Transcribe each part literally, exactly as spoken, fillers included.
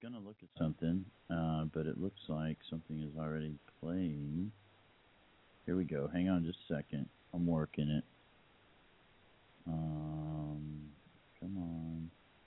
going to look at something, uh, but it looks like something is already playing. Here we go. Hang on just a second. I'm working it. Um, come on.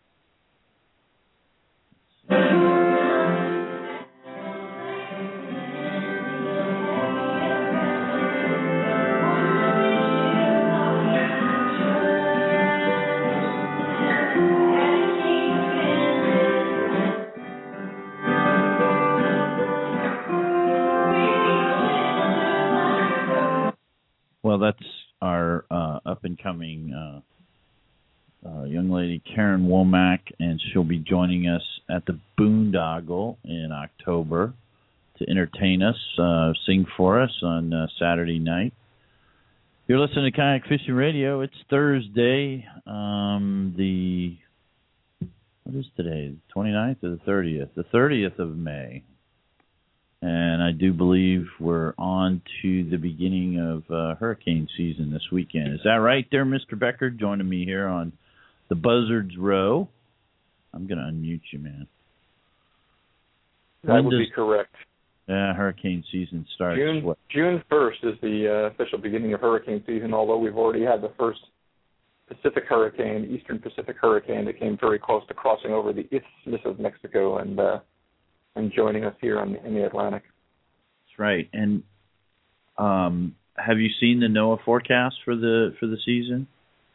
Well, that's our uh, up-and-coming uh, uh, young lady, Karen Womack, and she'll be joining us at the Boondoggle in October to entertain us, uh, sing for us on uh, Saturday night. You're listening to Kayak Fishing Radio. It's Thursday, um, the, what is today, the twenty-ninth or the thirtieth? The thirtieth of May. And I do believe we're on to the beginning of uh, hurricane season this weekend. Is that right there, Mister Becker, joining me here on the Buzzards Row? I'm going to unmute you, man. That when would does, be correct. Yeah, uh, hurricane season starts. June, what? June first is the uh, official beginning of hurricane season, although we've already had the first Pacific hurricane, Eastern Pacific hurricane, that came very close to crossing over the Isthmus of Mexico and uh, and joining us here on, in the Atlantic. That's right. And um, have you seen the NOAA forecast for the for the season?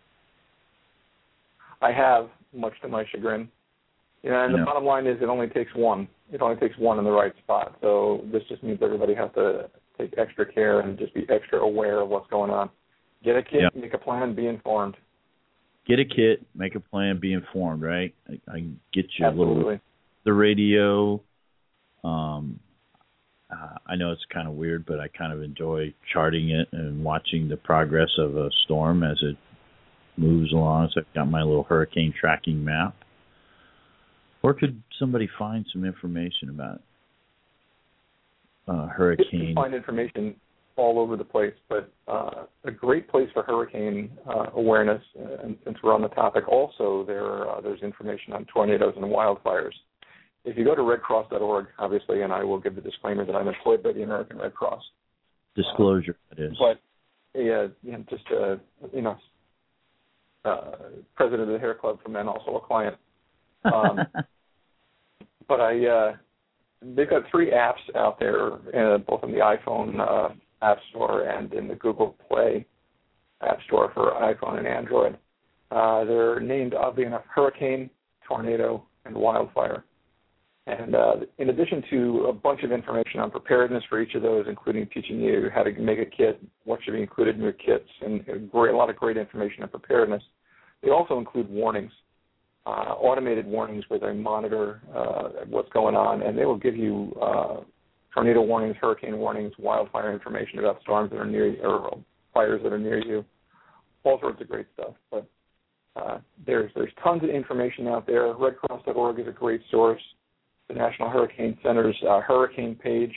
I have, much to my chagrin. Yeah, and the bottom line is it only takes one. It only takes one in the right spot. So this just means everybody has to take extra care and just be extra aware of what's going on. Get a kit, yep. Make a plan, be informed. Get a kit, make a plan, be informed, right? I, I get you Absolutely. a little, the radio. Um, uh, I know it's kind of weird, but I kind of enjoy charting it and watching the progress of a storm as it moves along. So I've got my little hurricane tracking map. Where could somebody find some information about uh, hurricane? You can find information all over the place, but uh, a great place for hurricane uh, awareness, uh, and since we're on the topic, also there uh, there's information on tornadoes and wildfires. If you go to red cross dot org, obviously, and I will give the disclaimer that I'm employed by the American Red Cross. Disclosure, uh, that is. But, yeah, you know, just, uh, you know, uh, president of the Hair Club for Men, also a client. Um, but I, uh, they've got three apps out there, uh, both in the iPhone uh, App Store and in the Google Play App Store for iPhone and Android. Uh, they're named, oddly enough, Hurricane, Tornado, and Wildfire. And uh, in addition to a bunch of information on preparedness for each of those, including teaching you how to make a kit, what should be included in your kits, and a, great, a lot of great information on preparedness, they also include warnings, uh, automated warnings where they monitor uh, what's going on, and they will give you uh, tornado warnings, hurricane warnings, wildfire information about storms that are near you, or fires that are near you, all sorts of great stuff. But uh, there's there's tons of information out there. red cross dot org is a great source. The National Hurricane Center's uh, hurricane page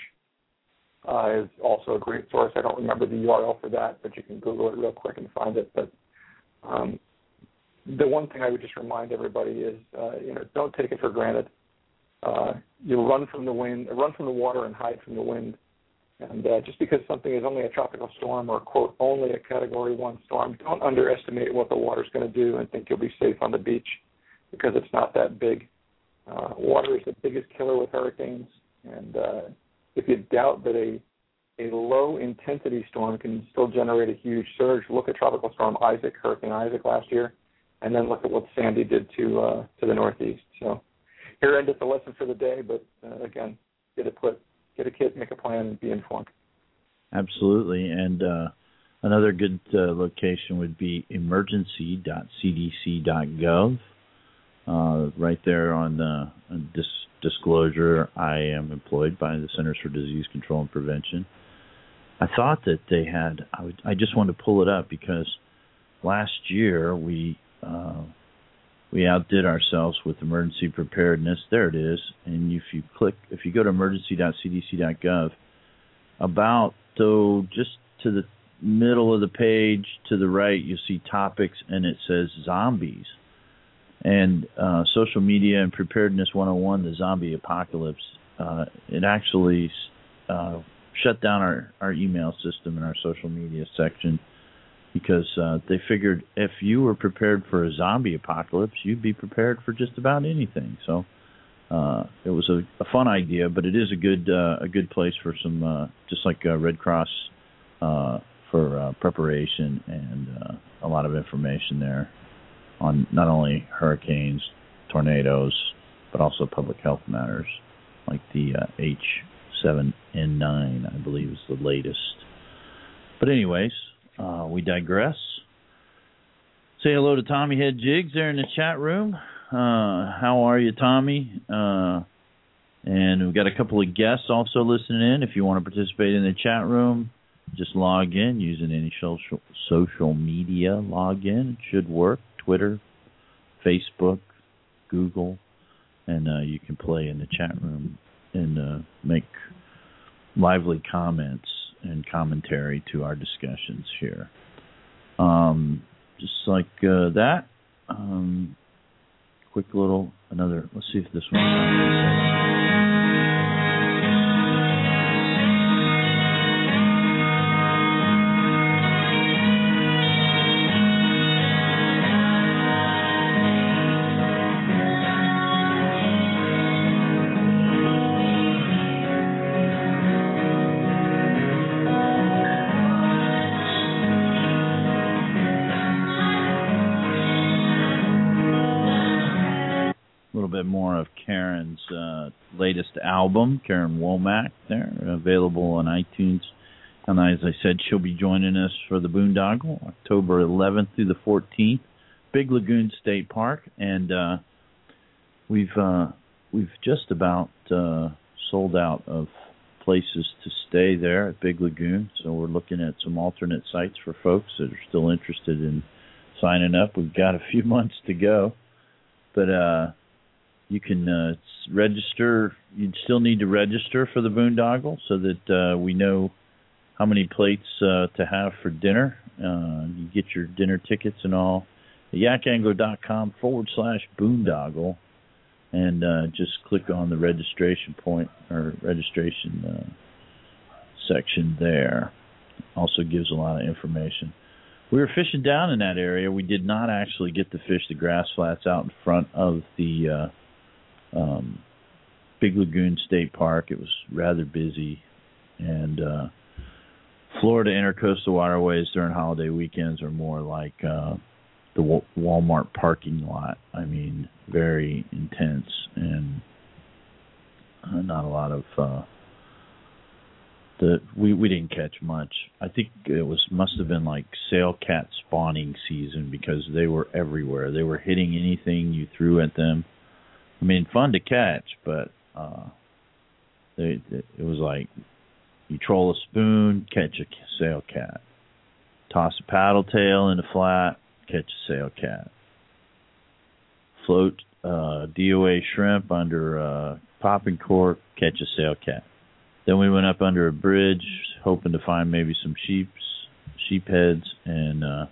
uh, is also a great source. I don't remember the U R L for that, but you can Google it real quick and find it. But um, the one thing I would just remind everybody is, uh, you know, don't take it for granted. Uh, you run from the wind, run from the water, and hide from the wind. And uh, just because something is only a tropical storm or, quote, only a Category one storm, don't underestimate what the water's going to do and think you'll be safe on the beach, because it's not that big. Uh, water is the biggest killer with hurricanes, and uh, if you doubt that a a low-intensity storm can still generate a huge surge, look at Tropical Storm Isaac, Hurricane Isaac last year, and then look at what Sandy did to uh, to the Northeast. So here ended the lesson for the day, but uh, again, get a put, get a kit, make a plan, and be informed. Absolutely, and uh, another good uh, location would be emergency dot c d c dot gov. Uh, right there on the uh, dis- disclosure, I am employed by the Centers for Disease Control and Prevention. I thought that they had, I, would, I just wanted to pull it up because last year we uh, we outdid ourselves with emergency preparedness. There it is. And if you click, if you go to emergency dot c d c dot gov, about, so just to the middle of the page to the right, you see topics, and it says zombies. and uh, social media and preparedness one oh one, the zombie apocalypse, uh, it actually uh, shut down our, our email system and our social media section because uh, they figured if you were prepared for a zombie apocalypse, you'd be prepared for just about anything. So uh, it was a, a fun idea, but it is a good uh, a good place for some, uh, just like uh, Red Cross uh, for uh, preparation and uh, a lot of information there on not only hurricanes, tornadoes, but also public health matters, like the uh, H seven N nine, I believe is the latest. But anyways, uh, we digress. Say hello to Tommy Head Jigs there in the chat room. Uh, how are you, Tommy? Uh, and we've got a couple of guests also listening in. If you want to participate in the chat room, just log in using any social social media login. It should work. Twitter, Facebook, Google, and uh, you can play in the chat room and uh, make lively comments and commentary to our discussions here. Um, just like uh, that, um, quick little, another, let's see if this one. More of Karen's uh, latest album, Karen Womack, there, available on iTunes. And as I said, she'll be joining us for the Boondoggle, October eleventh through the fourteenth, Big Lagoon State Park. And uh, we've uh, we've just about uh, sold out of places to stay there at Big Lagoon. So we're looking at some alternate sites for folks that are still interested in signing up. We've got a few months to go. But uh you can uh, register. You'd still need to register for the Boondoggle so that uh, we know how many plates uh, to have for dinner. Uh, you get your dinner tickets and all at yakangler.com forward slash boondoggle, and uh, just click on the registration point or registration uh, section there. Also gives a lot of information. We were fishing down in that area. We did not actually get to fish the grass flats out in front of the uh, Um, Big Lagoon State Park. It was rather busy, and uh, Florida Intercoastal Waterways during holiday weekends are more like uh, the w- Walmart parking lot. I mean, very intense and uh, not a lot of uh, the. We we didn't catch much. I think it was must have been like sail cat spawning season because they were everywhere. They were hitting anything you threw at them. I mean, fun to catch, but uh, they, they, it was like you troll a spoon, catch a sail cat. Toss a paddle tail in the flat, catch a sail cat. Float uh, D O A shrimp under a popping cork, catch a sail cat. Then we went up under a bridge, hoping to find maybe some sheeps, sheep heads, and uh,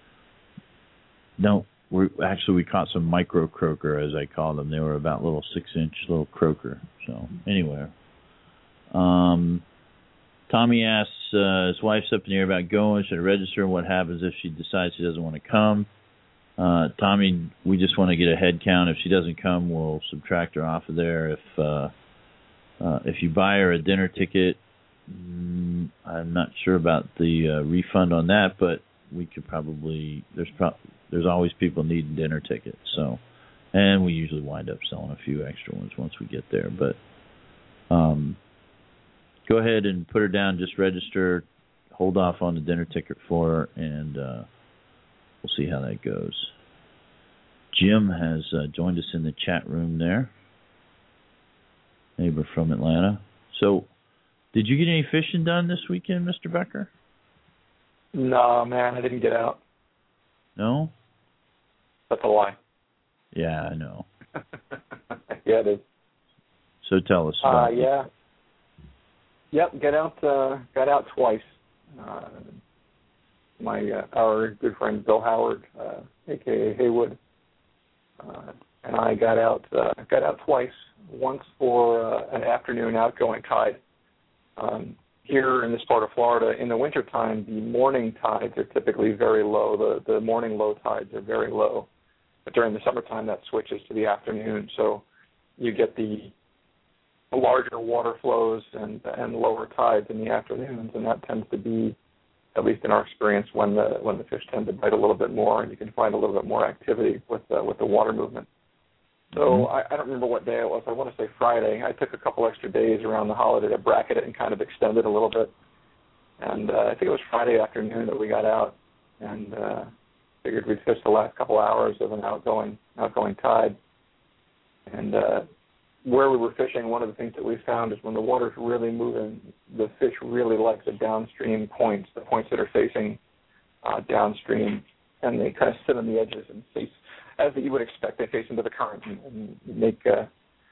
no. We actually we caught some micro croaker, as I call them. They were about little six-inch little croaker. So anyway, um, Tommy asks uh, his wife's up in the air about going. Should I register? And what happens if she decides she doesn't want to come? Uh, Tommy, we just want to get a head count. If she doesn't come, we'll subtract her off of there. If uh, uh, if you buy her a dinner ticket, mm, I'm not sure about the uh, refund on that, but we could probably there's pro- there's always people needing dinner tickets, so and we usually wind up selling a few extra ones once we get there. But um, go ahead and put her down. Just register. Hold off on the dinner ticket for her, and uh, we'll see how that goes. Jim has uh, joined us in the chat room there. Neighbor from Atlanta. So, did you get any fishing done this weekend, Mister Becker? No, man, I didn't get out. No? That's a lie. Yeah, I know. Yeah, it is. So tell us about uh, yeah. it. Yep, got out, uh, got out twice. Uh, my uh, our good friend Bill Howard, uh, a k a. Haywood, uh, and I got out uh, got out twice. Once for uh, an afternoon outgoing tide. Um, here in this part of Florida, in the wintertime, the morning tides are typically very low. The, the morning low tides are very low. But during the summertime, that switches to the afternoon. So you get the larger water flows and, and lower tides in the afternoons, and that tends to be, at least in our experience, when the when the fish tend to bite a little bit more, and you can find a little bit more activity with the, with the water movement. So I, I don't remember what day it was. I want to say Friday. I took a couple extra days around the holiday to bracket it and kind of extend it a little bit. And uh, I think it was Friday afternoon that we got out and uh, figured we'd fish the last couple hours of an outgoing outgoing tide. And uh, where we were fishing, one of the things that we found is when the water's really moving, the fish really like the downstream points, the points that are facing uh, downstream, and they kind of sit on the edges and face, as you would expect, they face into the current and, and make uh,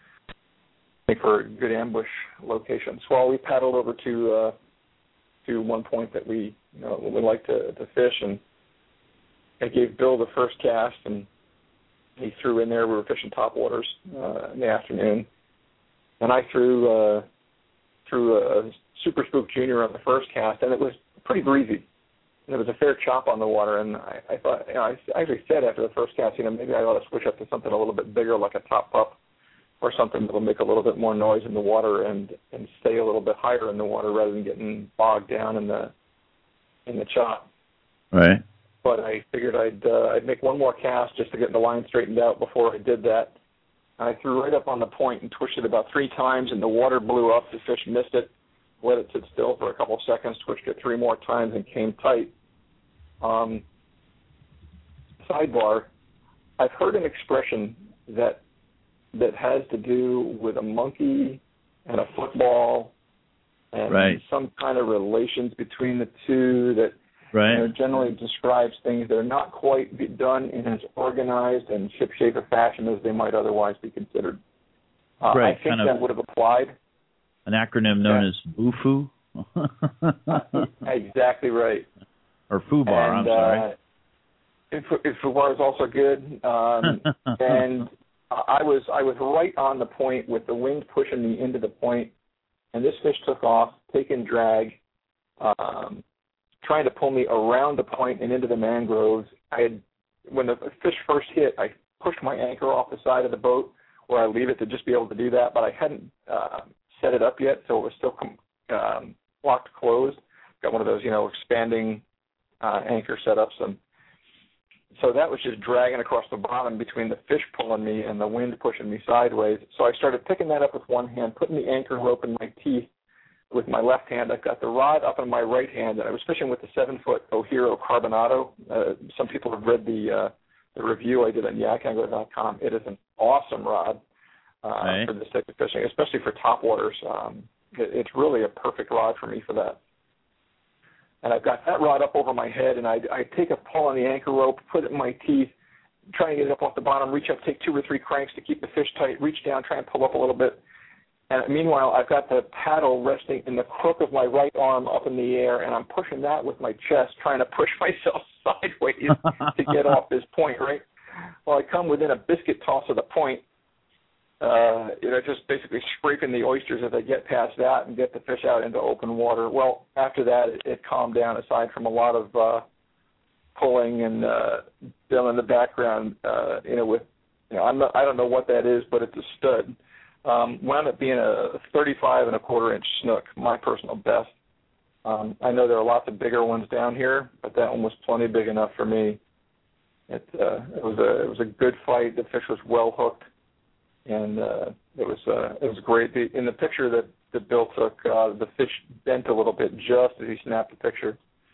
make for good ambush locations. Well, we paddled over to uh, to one point that we you know would like to, to fish, and I gave Bill the first cast, and he threw in there. We were fishing topwaters uh, in the afternoon, and I threw uh, threw a Super Spook Junior on the first cast, and it was pretty breezy. There was a fair chop on the water, and I, I thought, you know, I actually said after the first cast, you know, maybe I ought to switch up to something a little bit bigger, like a top pup, or something that will make a little bit more noise in the water and, and stay a little bit higher in the water rather than getting bogged down in the in the chop. Right. But I figured I'd uh, I'd make one more cast just to get the line straightened out before I did that. I threw right up on the point and twisted about three times, and the water blew up. The fish missed it, let it sit still for a couple of seconds, twitched it three more times, and came tight. Um, sidebar, I've heard an expression that that has to do with a monkey and a football and right. some kind of relations between the two that right. you know, generally describes things that are not quite be done in as organized and ship-shape a fashion as they might otherwise be considered. Uh, right. I think kind that of would have applied. An acronym known yeah. as B U F O. Exactly right. Or FUBAR, and, I'm sorry. Uh, if, if FUBAR is also good. Um, and I was I was right on the point with the wind pushing me into the point, and this fish took off, taking drag, um, trying to pull me around the point and into the mangroves. I had, when the fish first hit, I pushed my anchor off the side of the boat where I leave it to just be able to do that, but I hadn't uh, set it up yet, so it was still com- um, locked closed. Got one of those, you know, expanding Uh, anchor setups, and so that was just dragging across the bottom between the fish pulling me and the wind pushing me sideways. So I started picking that up with one hand, putting the anchor rope in my teeth with my left hand. I've got the rod up in my right hand, and I was fishing with the seven-foot Ohiro Carbonado. Uh, some people have read the uh, the review I did on yak angler dot com. It is an awesome rod uh, right. for this type of fishing, especially for topwaters. Um, it, it's really a perfect rod for me for that. And I've got that rod up over my head, and I, I take a pull on the anchor rope, put it in my teeth, try and get it up off the bottom, reach up, take two or three cranks to keep the fish tight, reach down, try and pull up a little bit. And meanwhile, I've got the paddle resting in the crook of my right arm up in the air, and I'm pushing that with my chest, trying to push myself sideways to get off this point, right? Well, I come within a biscuit toss of the point, Uh, you know, just basically scraping the oysters as I get past that and get the fish out into open water. Well, after that, it, it calmed down. Aside from a lot of uh, pulling and uh, Bill in the background, uh, you know, with you know, I'm not, I don't know what that is, but it's a stud. Um, wound up being a thirty-five and a quarter inch snook, my personal best. Um, I know there are lots of bigger ones down here, but that one was plenty big enough for me. It, uh, it was a it was a good fight. The fish was well hooked. And uh, it was uh, it was great. The, in the picture that, that Bill took, uh, the fish bent a little bit just as he snapped the picture.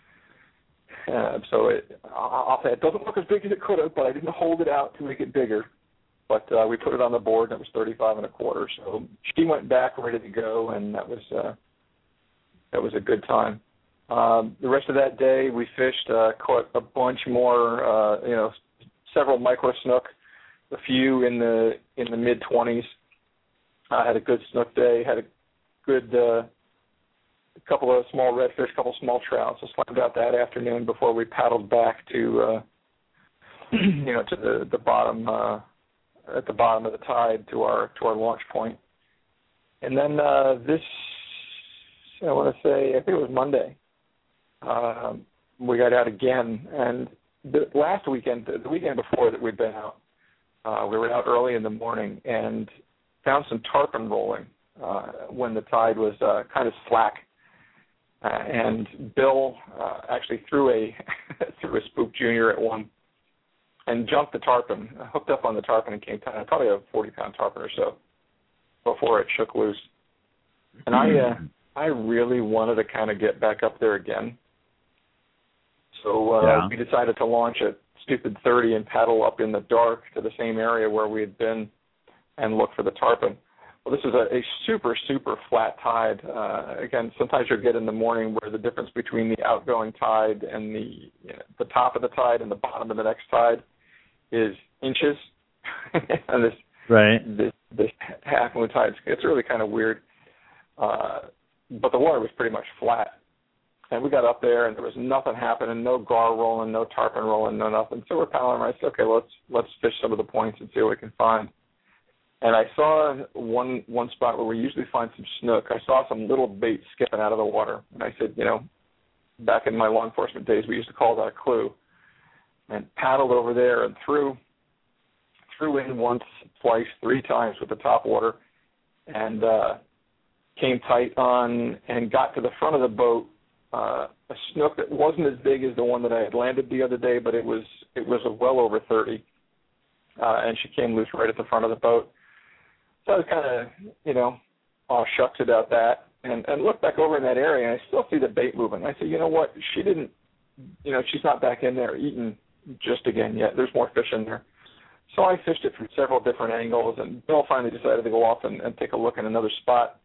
Uh, so it, I'll say it doesn't look as big as it could have, but I didn't hold it out to make it bigger. But uh, we put it on the board, and it was thirty-five and a quarter. So she went back ready to go, and that was uh, that was a good time. Um, the rest of that day, we fished, uh, caught a bunch more, uh, you know, several micro snook. A few in the in the mid twenties. I had a good snook day. Had a good uh, a couple of small redfish, a couple of small trout. So slammed out that afternoon before we paddled back to uh, you know to the the bottom uh, at the bottom of the tide to our to our launch point. And then uh, this, I want to say, I think it was Monday, uh, we got out again. And the last weekend, the weekend before that we'd been out, uh, we were out early in the morning and found some tarpon rolling uh, when the tide was uh, kind of slack. Uh, and Bill uh, actually threw a threw a Spook Junior at one and jumped the tarpon, hooked up on the tarpon and came tight, probably a forty-pound tarpon or so, before it shook loose. And I uh, I really wanted to kind of get back up there again. So uh, yeah. we decided to launch at stupid thirty and paddle up in the dark to the same area where we had been and look for the tarpon. Well, this is a, a super, super flat tide. Uh, again, sometimes you'll get in the morning where the difference between the outgoing tide and the you know, the top of the tide and the bottom of the next tide is inches. and this, right. this this half moon tide, it's really kind of weird. Uh, but the water was pretty much flat. And we got up there and there was nothing happening, no gar rolling, no tarpon rolling, no nothing. So we're paddling around. I said, okay, let's let's fish some of the points and see what we can find. And I saw one one spot where we usually find some snook. I saw some little bait skipping out of the water. And I said, you know, back in my law enforcement days, we used to call that a clue. And paddled over there and threw, threw in once, twice, three times with the top water. And uh, came tight on and got to the front of the boat. Uh, a snook that wasn't as big as the one that I had landed the other day, but it was it was well over thirty. Uh, and she came loose right at the front of the boat. So I was kind of, you know, aw shucks about that, and, and looked back over in that area, and I still see the bait moving. I said, you know what, she didn't, you know, she's not back in there eating just again yet. There's more fish in there. So I fished it from several different angles, and Bill finally decided to go off and, and take a look in another spot.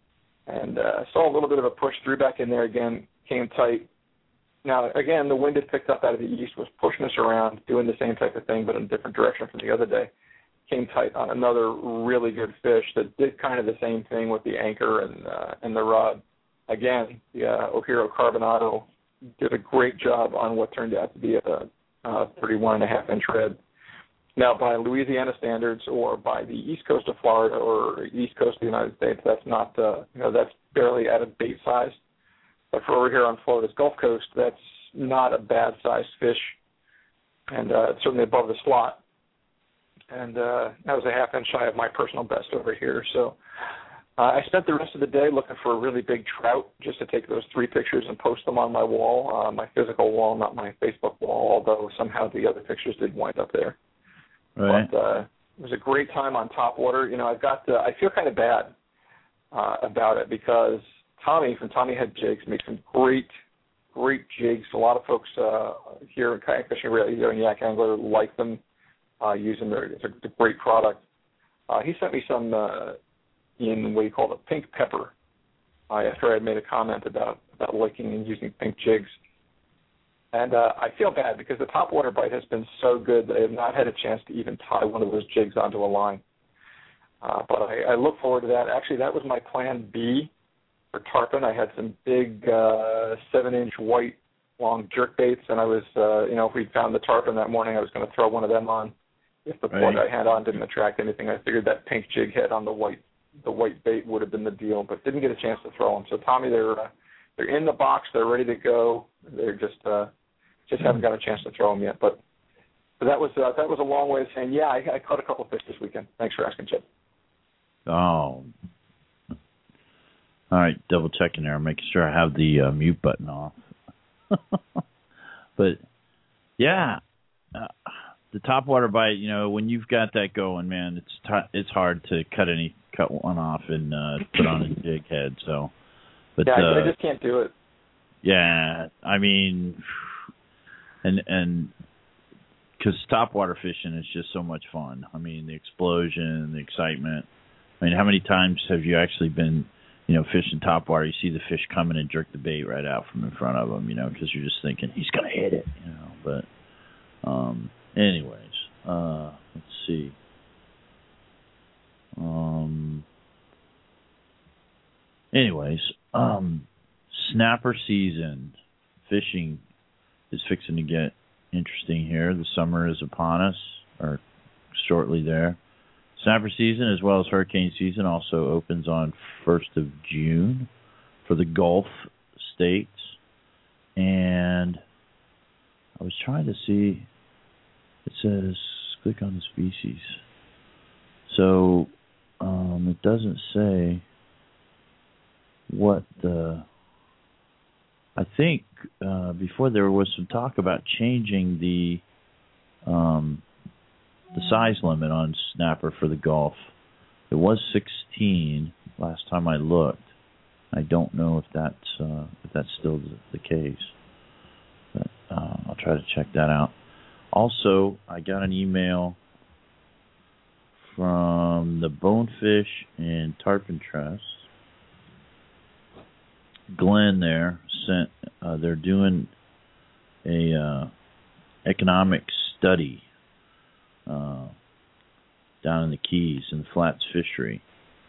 And uh, saw a little bit of a push, threw back in there again, came tight. Now, again, the wind had picked up out of the east, was pushing us around, doing the same type of thing, but in a different direction from the other day. Came tight on another really good fish that did kind of the same thing with the anchor and uh, and the rod. Again, the uh, Ohiro Carbonado did a great job on what turned out to be a uh, thirty-one and a half inch red. Now, by Louisiana standards, or by the east coast of Florida or east coast of the United States, that's not uh, you know that's barely at a bait size. But for over here on Florida's Gulf Coast, that's not a bad sized fish, and uh, it's certainly above the slot. And uh, that was a half inch shy of my personal best over here. So uh, I spent the rest of the day looking for a really big trout, just to take those three pictures and post them on my wall, uh, my physical wall, not my Facebook wall, although somehow the other pictures did wind up there. Right. But uh, it was a great time on top water. You know, I've got, uh, I feel kind of bad uh, about it because Tommy from Tommy Head Jigs makes some great, great jigs. A lot of folks uh, here in kayak fishing, here in Yak Angler, like them. Uh, using their, it's a, it's a great product. Uh, he sent me some uh, in what he called a pink pepper uh, after I had made a comment about, about liking and using pink jigs. And uh, I feel bad because the top water bite has been so good that I have not had a chance to even tie one of those jigs onto a line. Uh, but I, I look forward to that. Actually, that was my plan B for tarpon. I had some big uh, seven-inch white long jerk baits, and I was, uh, you know, if we found the tarpon that morning, I was going to throw one of them on. If the right. plug I had on didn't attract anything, I figured that pink jig head on the white the white bait would have been the deal, but didn't get a chance to throw them. So Tommy, they're uh, they're in the box, they're ready to go. They're just uh, just haven't got a chance to throw them yet. But, but that was uh, that was a long way of saying, yeah, I, I caught a couple of fish this weekend. Thanks for asking, Chip. Oh, all right, double checking there, making sure I have the uh, mute button off. But yeah. Uh, The topwater bite, you know, when you've got that going, man, it's t- it's hard to cut any cut one off and uh, put on a jig head. So, but yeah, uh, I just can't do it. Yeah, I mean, and and because topwater fishing is just so much fun. I mean, the explosion, the excitement. I mean, how many times have you actually been, you know, fishing topwater? You see the fish coming and jerk the bait right out from in front of them, you know, because you're just thinking he's gonna hit it, you know, but. Um, anyways, uh, let's see. Um, anyways, um, snapper season fishing is fixing to get interesting here. The summer is upon us, or shortly there. Snapper season, as well as hurricane season, also opens on first of June for the Gulf states. And I was trying to see, it says, click on the species. So um, it doesn't say what the, I think uh, before there was some talk about changing the um, the size limit on snapper for the Gulf. It was sixteen last time I looked. I don't know if that's uh, if that's still the, the case, but uh, I'll try to check that out. Also, I got an email from the Bonefish and Tarpon Trust. Glenn there sent. Uh, they're doing a uh, economic study Uh, down in the Keys in the Flats fishery.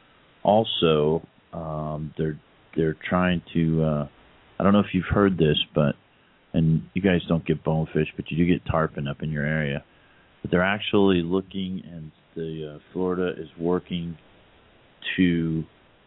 Also, um, they're they're trying to. Uh, I don't know if you've heard this, but and you guys don't get bonefish, but you do get tarpon up in your area. But they're actually looking, and the uh, Florida is working to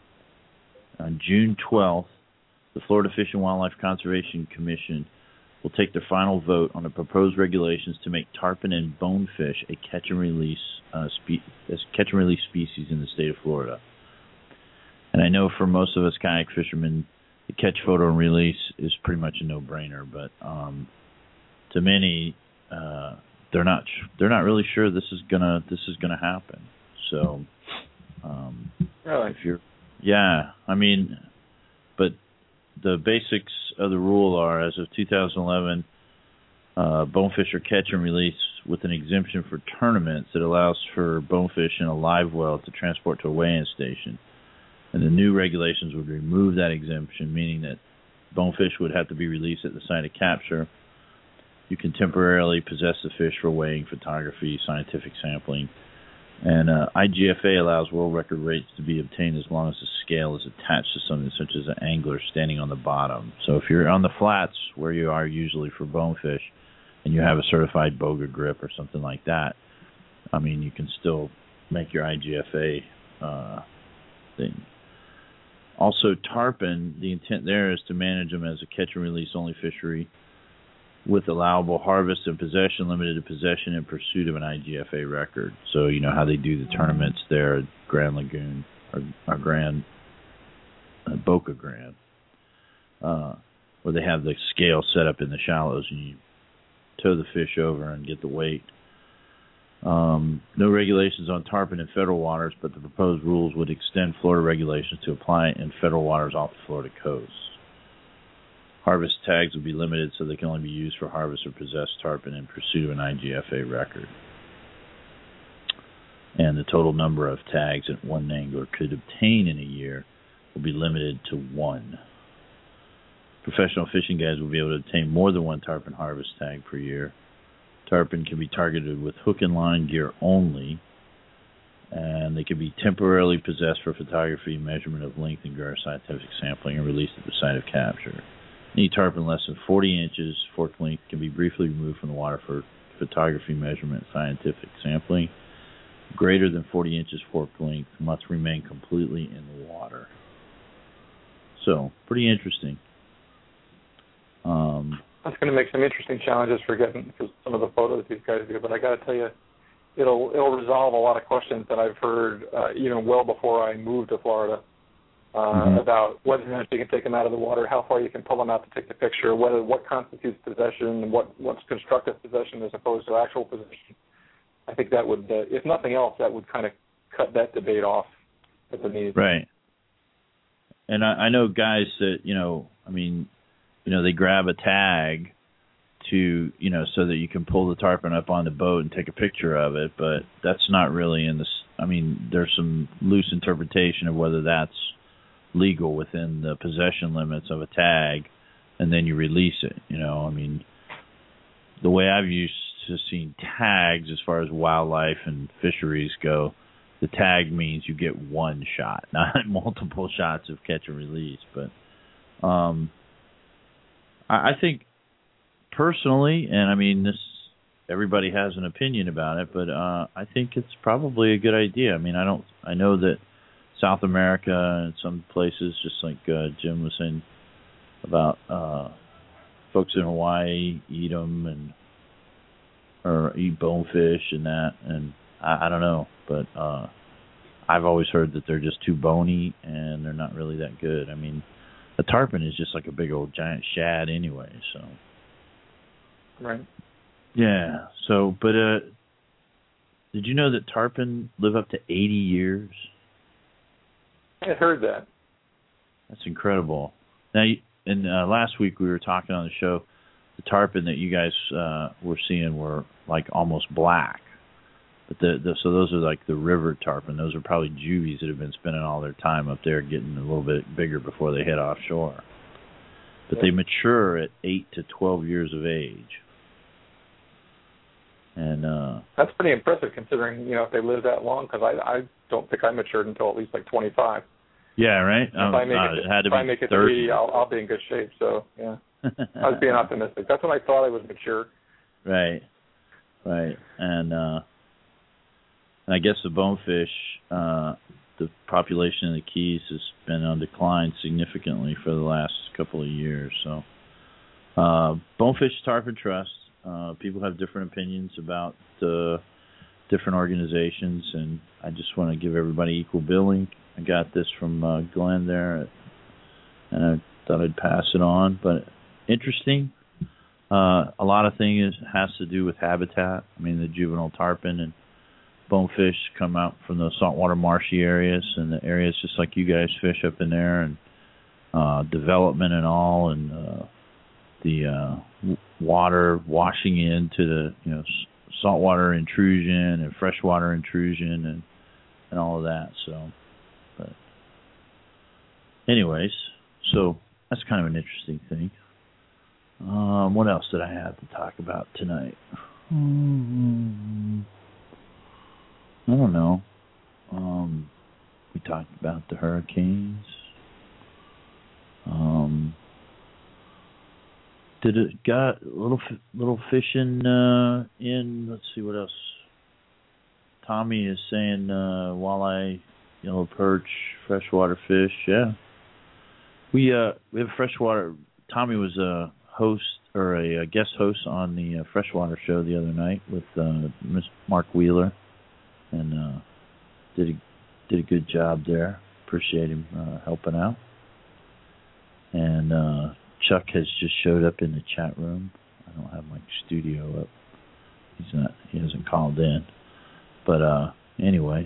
on June twelfth. The Florida Fish and Wildlife Conservation Commission will take their final vote on the proposed regulations to make tarpon and bonefish a catch and release uh, spe- catch and release species in the state of Florida. And I know for most of us kayak fishermen, the catch, photo, and release is pretty much a no-brainer. But um, to many, uh, they're not they're not really sure this is gonna this is gonna happen. So, um, really, if you're yeah, I mean, but. The basics of the rule are, as of two thousand eleven, uh, bonefish are catch and release with an exemption for tournaments that allows for bonefish in a live well to transport to a weigh-in station. And the new regulations would remove that exemption, meaning that bonefish would have to be released at the site of capture. You can temporarily possess the fish for weighing, photography, scientific sampling. And uh, I G F A allows world record rates to be obtained as long as the scale is attached to something such as an angler standing on the bottom. So if you're on the flats, where you are usually for bonefish, and you have a certified boga grip or something like that, I mean, you can still make your I G F A uh, thing. Also, tarpon, the intent there is to manage them as a catch and release only fishery with allowable harvest and possession limited to possession in pursuit of an I G F A record. So you know how they do the tournaments there at Grand Lagoon or, or Grand uh, Boca Grand, uh, where they have the scale set up in the shallows and you tow the fish over and get the weight. Um, no regulations on tarpon in federal waters, but the proposed rules would extend Florida regulations to apply in federal waters off the Florida coast. Harvest tags will be limited so they can only be used for harvest or possessed tarpon in pursuit of an I G F A record. And the total number of tags that one angler could obtain in a year will be limited to one. Professional fishing guides will be able to obtain more than one tarpon harvest tag per year. Tarpon can be targeted with hook and line gear only, and they can be temporarily possessed for photography, measurement of length and girth, scientific sampling, and released at the site of capture. Any tarpon less than forty inches fork length can be briefly removed from the water for photography, measurement, scientific sampling. Greater than forty inches fork length must remain completely in the water. So, pretty interesting. Um, That's going to make some interesting challenges for getting for some of the photos these guys do. But I got to tell you, it'll it'll resolve a lot of questions that I've heard uh, even well before I moved to Florida. Uh, mm-hmm. About whether or not you can take them out of the water, how far you can pull them out to take the picture, whether what constitutes possession, what what's constructive possession as opposed to actual possession. I think that would, uh, if nothing else, that would kind of cut that debate off at the knees. Right. And I, I know guys that, you know, I mean, you know, they grab a tag to, you know, so that you can pull the tarpon up on the boat and take a picture of it, but that's not really in this. I mean, there's some loose interpretation of whether that's legal within the possession limits of a tag, and then you release it. You know, I mean, the way I've used to seeing tags as far as wildlife and fisheries go, the tag means you get one shot, not multiple shots of catch and release. But um, I, I think personally, and I mean this, everybody has an opinion about it, but uh, I think it's probably a good idea. I mean, I don't. I know that South America and some places, just like uh, Jim was saying about uh, folks in Hawaii eat them and or eat bonefish and that, and I, I don't know, but uh, I've always heard that they're just too bony and they're not really that good. I mean, a tarpon is just like a big old giant shad anyway, so. Right. Yeah. So, but uh, did you know that tarpon live up to eighty years? I had heard that. That's incredible. Now, and uh, last week we were talking on the show, the tarpon that you guys uh, were seeing were like almost black. But the, the so those are like the river tarpon. Those are probably juvies that have been spending all their time up there getting a little bit bigger before they head offshore. But yeah. they mature at eight to twelve years of age. And uh, that's pretty impressive considering, you know, if they live that long, because I, I don't think I matured until at least like twenty-five. Yeah, right? If um, I make uh, it, it, had to if be I make it thirty. thirty, I'll, I'll be in good shape. So, yeah. I was being optimistic. That's when I thought I was mature. Right, right. And, uh, and I guess the bonefish, uh, the population of the Keys has been on decline significantly for the last couple of years. So, uh, Bonefish Tarpon Trust, uh, people have different opinions about the different organizations, and I just want to give everybody equal billing. I got this from uh, Glenn there, and I thought I'd pass it on. But interesting. Uh, a lot of things has to do with habitat. I mean, the juvenile tarpon and bonefish come out from the saltwater marshy areas, and the areas just like you guys fish up in there, and uh, development and all, and uh, the uh, water washing into the you know s- saltwater intrusion and freshwater intrusion and and all of that. So, but anyways, so that's kind of an interesting thing. Um, what else did I have to talk about tonight? Mm-hmm. I don't know. Um, we talked about the hurricanes. Um, did it got a little little fishing uh, in? Let's see what else. Tommy is saying uh, walleye, yellow perch, freshwater fish. Yeah, we uh we have freshwater. Tommy was a host or a, a guest host on the uh, freshwater show the other night with uh, Miss Mark Wheeler, and uh, did a, did a good job there. Appreciate him uh, helping out. And uh, Chuck has just showed up in the chat room. I don't have my studio up. He's not. He hasn't called in. But uh, anyways,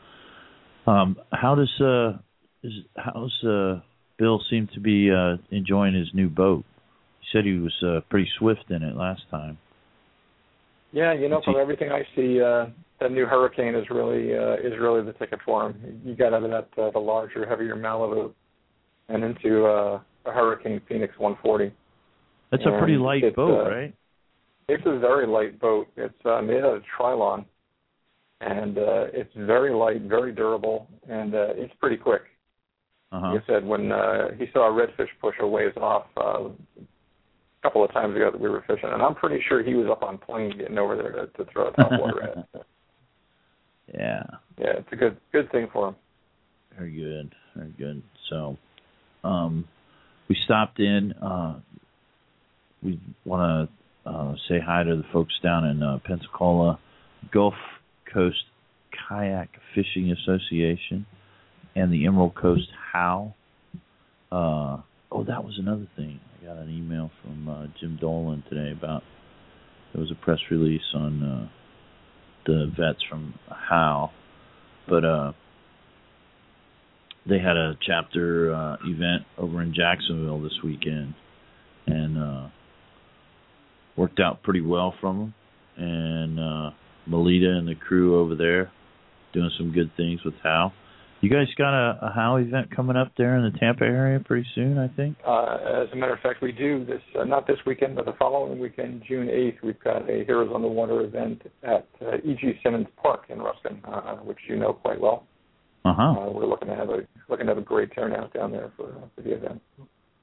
um, how does uh, is how's uh, Bill seem to be uh, enjoying his new boat? He said he was uh, pretty swift in it last time. Yeah, you know, from everything I see, uh, that new Hurricane is really uh, is really the ticket for him. You got out of that uh, the larger, heavier Malibu and into uh, a Hurricane Phoenix one forty. That's and a pretty light it, boat, uh, right? It's a very light boat. It's uh, made out of Trilon, and uh, it's very light, very durable, and uh, it's pretty quick. Uh-huh. He said when uh, he saw a redfish push a ways off uh, a couple of times ago that we were fishing, and I'm pretty sure he was up on plane getting over there to, to throw a topwater at. Yeah. Yeah, it's a good good thing for him. Very good, very good. So, um, we stopped in. Uh, we want to uh, say hi to the folks down in uh, Pensacola, Gulf Coast Kayak Fishing Association, and the Emerald Coast How. Uh, oh, that was another thing. I got an email from uh, Jim Dolan today about there was a press release on uh, the vets from How, but uh, they had a chapter uh, event over in Jacksonville this weekend, and uh, worked out pretty well from them. And uh, Melita and the crew over there doing some good things with How. You guys got a, a How event coming up there in the Tampa area pretty soon, I think? Uh, as a matter of fact, we do this, uh, not this weekend, but the following weekend, June eighth, we've got a Heroes on the Water event at uh, E G. Simmons Park in Ruskin, uh, which you know quite well. Uh-huh. Uh, we're looking to have a looking to have a great turnout down there for, uh, for the event.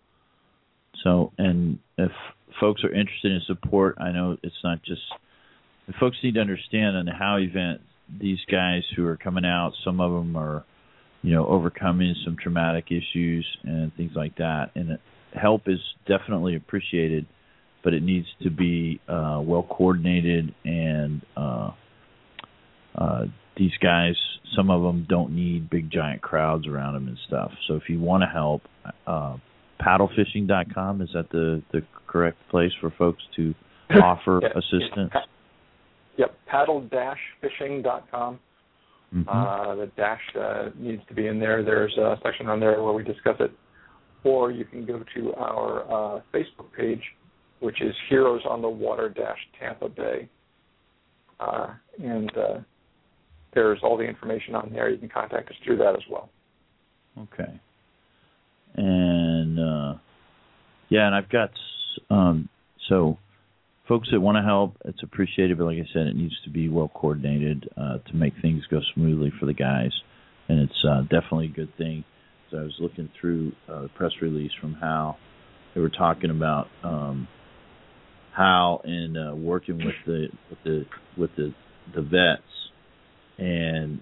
So, and if folks are interested in support, I know it's not just And folks need to understand on the How event, these guys who are coming out, some of them are, you know, overcoming some traumatic issues and things like that. And it, help is definitely appreciated, but it needs to be uh, well coordinated. And uh, uh, these guys, some of them don't need big giant crowds around them and stuff. So if you want to help, uh, paddle fishing dot com, is that the, the correct place for folks to offer yeah, assistance? Yeah. Yep, paddle dash fishing dot com. Mm-hmm. Uh, the dash uh, needs to be in there. There's a section on there where we discuss it. Or you can go to our uh, Facebook page, which is Heroes on the Water dash Tampa Bay. Uh, and uh, there's all the information on there. You can contact us through that as well. Okay. And, uh, yeah, and I've got, um, so... folks that want to help, it's appreciated, but like I said, it needs to be well coordinated uh, to make things go smoothly for the guys, and it's uh, definitely a good thing. So I was looking through uh, the press release from Hal. They were talking about um, Hal and uh, working with the with the with the the vets, and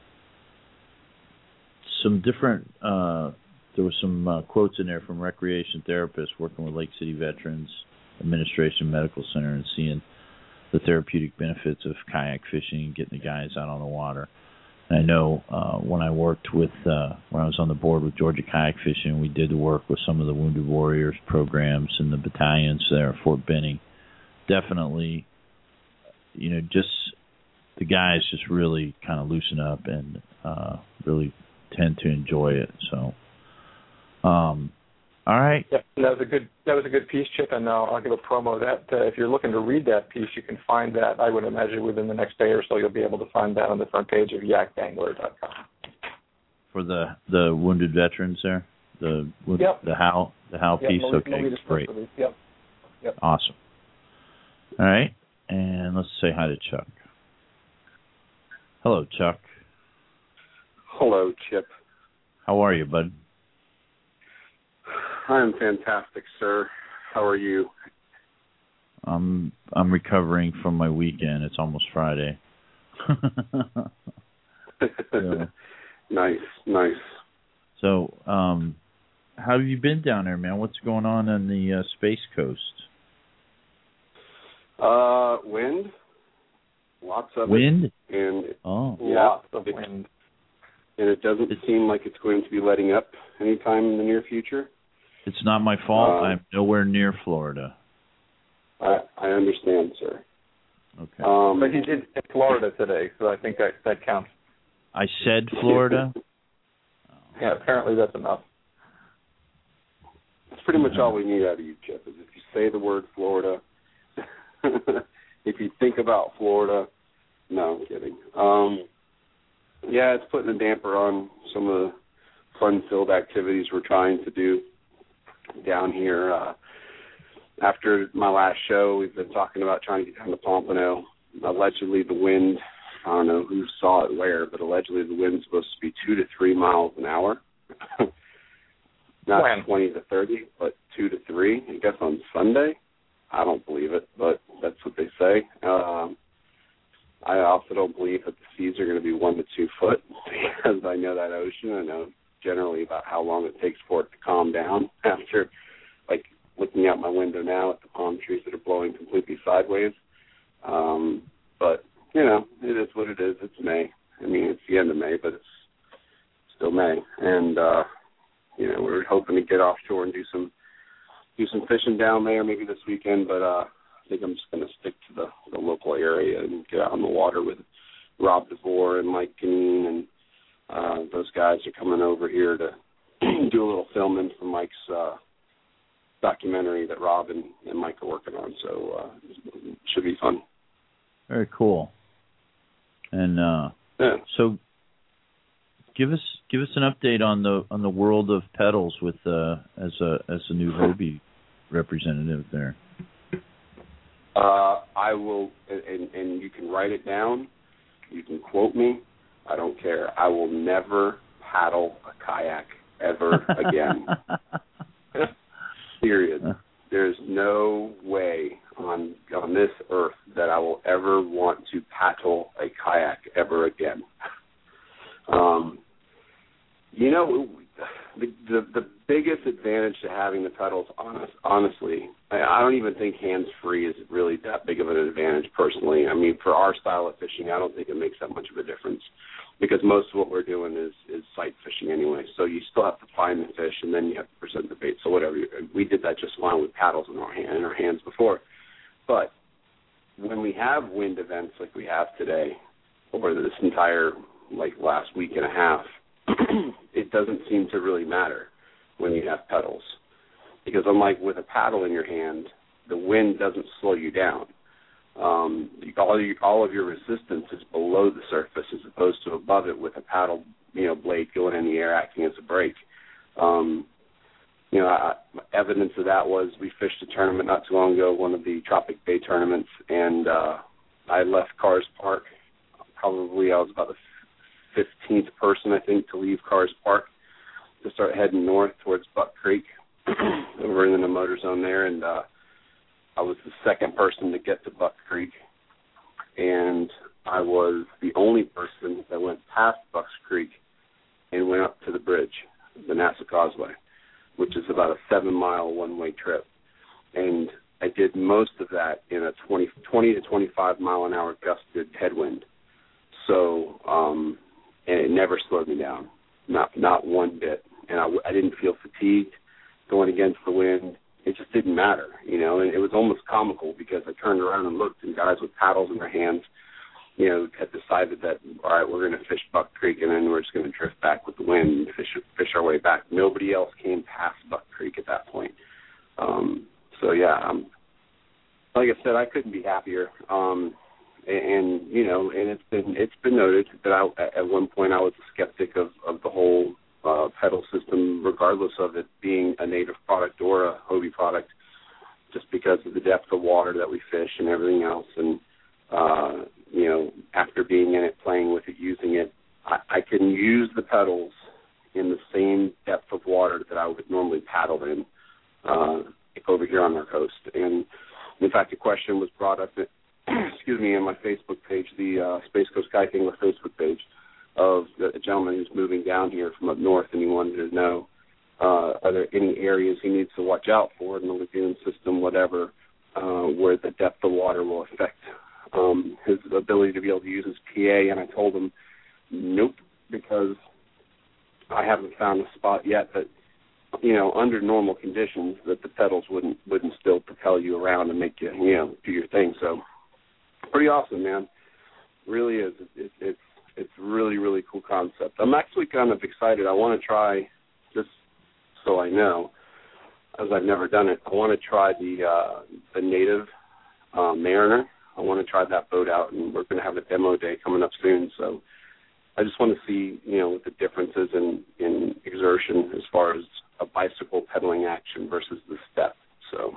some different. Uh, there were some uh, quotes in there from recreation therapists working with Lake City Veterans Administration Medical Center and seeing the therapeutic benefits of kayak fishing and getting the guys out on the water. And I know uh, when I worked with, uh, when I was on the board with Georgia Kayak Fishing, we did work with some of the Wounded Warriors programs and the battalions there at Fort Benning. Definitely, you know, just the guys just really kind of loosen up and uh, really tend to enjoy it. So, um, all right. Yep, that was a good that was a good piece, Chip, and uh, I'll give a promo of that. Uh, if you're looking to read that piece, you can find that. I would imagine within the next day or so, you'll be able to find that on the front page of yak dangler dot com. For the the wounded veterans there, the yep. the how the how yep, piece. no, okay, no great. Yep. Yep. Awesome. All right, and let's say hi to Chuck. Hello, Chuck. Hello, Chip. How are you, bud? I'm fantastic, sir. How are you? I'm I'm recovering from my weekend. It's almost Friday. so, nice, nice. So, um, how have you been down there, man? What's going on on the uh, Space Coast? Uh, wind. Lots of wind? it. And oh, yeah, lots of it, wind. And it doesn't it's, seem like it's going to be letting up anytime in the near future. It's not my fault. Uh, I'm nowhere near Florida. I I understand, sir. Okay. Um, but he did say Florida today, so I think that that counts. I said Florida. Yeah, apparently that's enough. That's pretty much all we need out of you, Chip, is if you say the word Florida, if you think about Florida, no, I'm kidding. Um, yeah, it's putting a damper on some of the fun-filled activities we're trying to do down here. Uh, after my last show, we've been talking about trying to get down to Pompano. Allegedly, the wind, I don't know who saw it where, but allegedly the wind's supposed to be two to three miles an hour. Not when? twenty to thirty, but two to three. I guess on Sunday. I don't believe it, but that's what they say. Um, I also don't believe that the seas are going to be one to two foot because I know that ocean. I know generally about how long it takes for it to calm down after, like, looking out my window now at the palm trees that are blowing completely sideways. Um, but, you know, it is what it is. It's May. I mean, it's the end of May, but it's still May. And, uh, you know, we're hoping to get offshore and do some do some fishing down there maybe this weekend, but uh, I think I'm just going to stick to the, the local area and get out on the water with Rob DeVore and Mike Ganine, and uh, those guys are coming over here to do a little filming for Mike's uh, documentary that Rob and, and Mike are working on, so uh, it should be fun. Very cool. And uh, yeah. so give us give us an update on the on the world of pedals with uh, as a as a new Hobie representative there. Uh, I will, and, and you can write it down. You can quote me. I don't care. I will never paddle a kayak ever again. Period. There's no way on on this earth that I will ever want to paddle a kayak ever again. Um, you know, the, the the biggest advantage to having the pedals, honest, honestly, I, I don't even think hands-free is really that big of an advantage personally. I mean, for our style of fishing, I don't think it makes that much of a difference because most of what we're doing is, is sight fishing anyway. So you still have to find the fish, and then you have to present the bait. So whatever. We did that just fine with paddles in our, hand, in our hands before. But when we have wind events like we have today, or this entire, like, last week and a half, it doesn't seem to really matter when you have pedals. Because unlike with a paddle in your hand, the wind doesn't slow you down. Um, all, your, all of your resistance is below the surface as opposed to above it with a paddle, you know, blade going in the air acting as a brake. Um, you know, I, evidence of that was we fished a tournament not too long ago, one of the Tropic Bay tournaments, and uh, I left Cars Park. Probably I was about the fifteenth person, I think, to leave Cars Park to start heading north towards Buck Creek over in the motor zone there, and uh, I was the second person to get to Buck Creek, and I was the only person that went past Bucks Creek and went up to the bridge, the NASA Causeway, which is about a seven-mile one-way trip. And I did most of that in a twenty, twenty to twenty-five mile an hour gusted headwind. So, um, and it never slowed me down, not not one bit. And I, I didn't feel fatigued going against the wind. It just didn't matter, you know, and it was almost comical because I turned around and looked, and guys with paddles in their hands, you know, had decided that, all right, we're going to fish Buck Creek, and then we're just going to drift back with the wind and fish fish our way back. Nobody else came past Buck Creek at that point. Um, so, yeah, um, like I said, I couldn't be happier. Um, and, and, you know, and it's been it's been noted that I, at one point I was a skeptic of, of the whole Uh, pedal system, regardless of it being a native product or a Hobie product, just because of the depth of water that we fish and everything else. And, uh, you know, after being in it, playing with it, using it, I, I can use the pedals in the same depth of water that I would normally paddle in uh, over here on our coast. And, in fact, a question was brought up, excuse me, on my Facebook page, the uh, Space Coast Kayak Angler Facebook page, of a gentleman who's moving down here from up north, and he wanted to know, uh, are there any areas he needs to watch out for in the lagoon system, whatever, uh, where the depth of water will affect um, his ability to be able to use his P A, and I told him, nope, because I haven't found a spot yet that, you know, under normal conditions, that the pedals wouldn't wouldn't still propel you around and make you, you know, do your thing. So, pretty awesome, man. Really is. It, it, it's It's really, really cool concept. I'm actually kind of excited. I want to try, just so I know, as I've never done it, I want to try the uh, the native uh, Mariner. I want to try that boat out, and we're going to have a demo day coming up soon. So I just want to see, you know, what the differences in, in exertion as far as a bicycle pedaling action versus the step. So,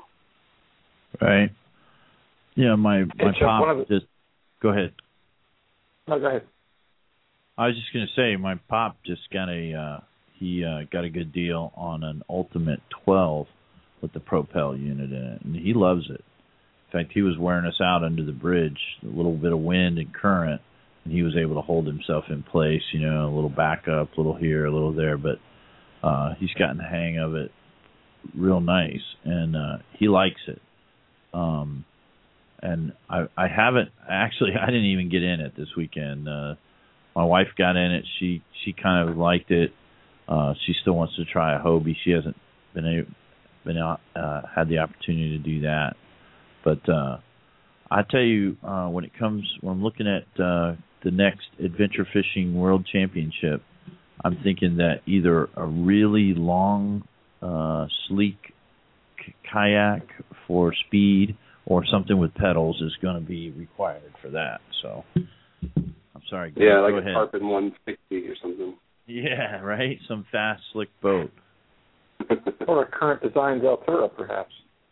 right. Yeah, my my It's pop one of the- just go ahead. No, go ahead. I was just going to say, my pop just got a uh, he uh, got a good deal on an Ultimate twelve with the Propel unit in it, and he loves it. In fact, he was wearing us out under the bridge, a little bit of wind and current, and he was able to hold himself in place. You know, a little back up, a little here, a little there, but uh, he's gotten the hang of it real nice, and uh, he likes it. Um, and I, I haven't actually. I didn't even get in it this weekend. Uh, My wife got in it. She she kind of liked it. Uh, she still wants to try a Hobie. She hasn't been able, been out, uh, had the opportunity to do that. But uh, I tell you, uh, when it comes when I'm looking at uh, the next Adventure Fishing World Championship, I'm thinking that either a really long, uh, sleek k- kayak for speed or something with pedals is going to be required for that. So. I'm sorry. Go, yeah, go like ahead. a Tarpon one sixty or something. Yeah, right? Some fast, slick boat. Or a Current Designs Altura, perhaps.